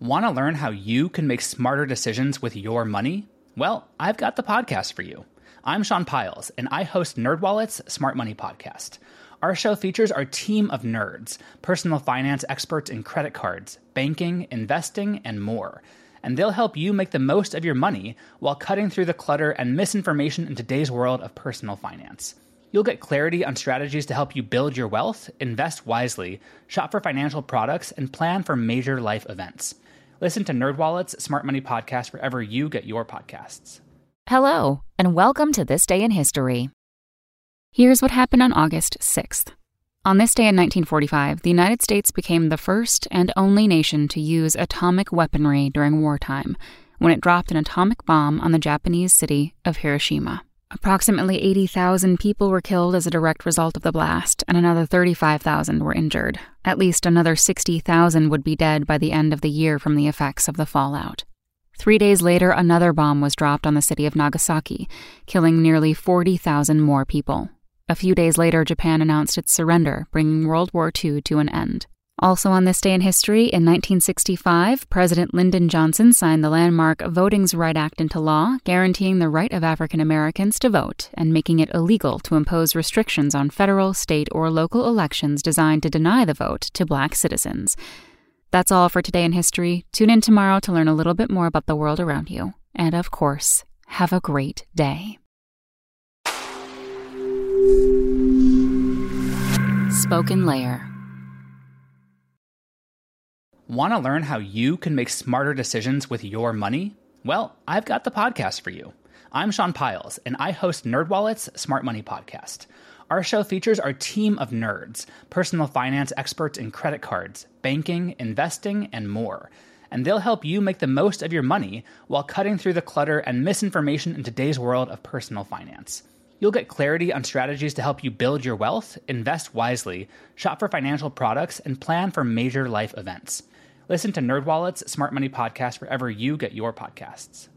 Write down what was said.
Want to learn how you can make smarter decisions with your money? Well, I've got the podcast for you. I'm Sean Piles, and I host NerdWallet's Smart Money Podcast. Our show features our team of nerds, personal finance experts in credit cards, banking, investing, and more. And they'll help you make the most of your money while cutting through the clutter and misinformation in today's world of personal finance. You'll get clarity on strategies to help you build your wealth, invest wisely, shop for financial products, and plan for major life events. Listen to NerdWallet's Smart Money Podcast wherever you get your podcasts. Hello, and welcome to This Day in History. Here's what happened on August 6th. On this day in 1945, the United States became the first and only nation to use atomic weaponry during wartime, when it dropped an atomic bomb on the Japanese city of Hiroshima. Approximately 80,000 people were killed as a direct result of the blast, and another 35,000 were injured. At least another 60,000 would be dead by the end of the year from the effects of the fallout. 3 days later, another bomb was dropped on the city of Nagasaki, killing nearly 40,000 more people. A few days later, Japan announced its surrender, bringing World War II to an end. Also on this day in history, in 1965, President Lyndon Johnson signed the landmark Voting Rights Act into law, guaranteeing the right of African Americans to vote and making it illegal to impose restrictions on federal, state, or local elections designed to deny the vote to Black citizens. That's all for today in history. Tune in tomorrow to learn a little bit more about the world around you. And of course, have a great day. Spoken Layer. Want to learn how you can make smarter decisions with your money? Well, I've got the podcast for you. I'm Sean Piles, and I host NerdWallet's Smart Money Podcast. Our show features our team of nerds, personal finance experts in credit cards, banking, investing, and more. And they'll help you make the most of your money while cutting through the clutter and misinformation in today's world of personal finance. You'll get clarity on strategies to help you build your wealth, invest wisely, shop for financial products, and plan for major life events. Listen to NerdWallet's Smart Money Podcast wherever you get your podcasts.